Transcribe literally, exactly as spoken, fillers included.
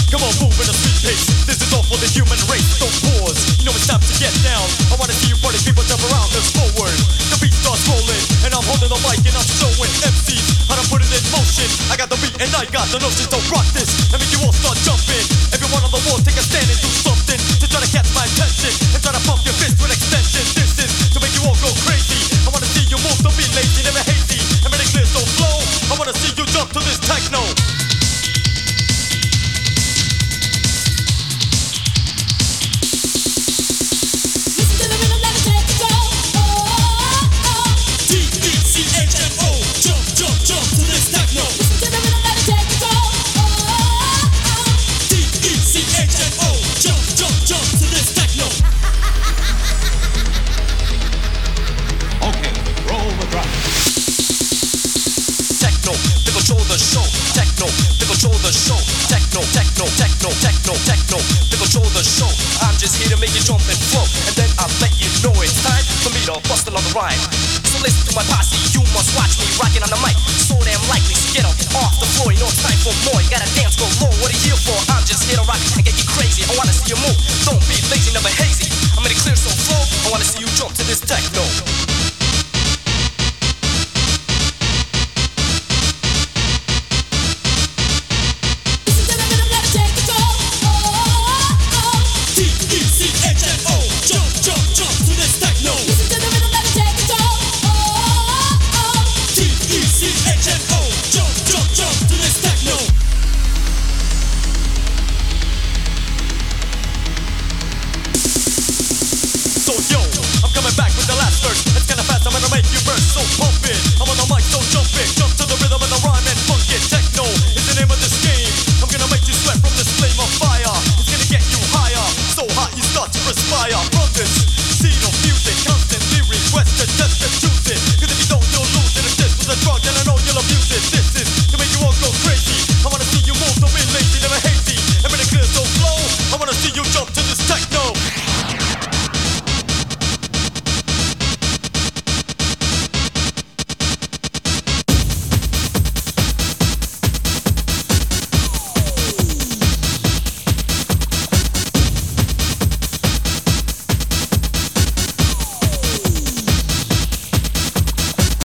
Come on, move in a sweet pace. This is all for the human race. Don't pause. You know it's time to get down. I wanna see you party people jump around us forward. The beat starts rolling, and I'm holding the mic and I'm showing M Cs how to put it in motion. I got the beat and I got the notion. So rock this and make you all start jumping. Everyone on the wall, take a stand and do something to try to catch my attention and try to pump your fist with extension. This is to make you all go crazy. I wanna see you move, don't be lazy, never hazy. And make it clear, so flow. I wanna see you jump to this techno. Bust another rhyme. So listen to my posse, you must watch me rocking on the mic. So damn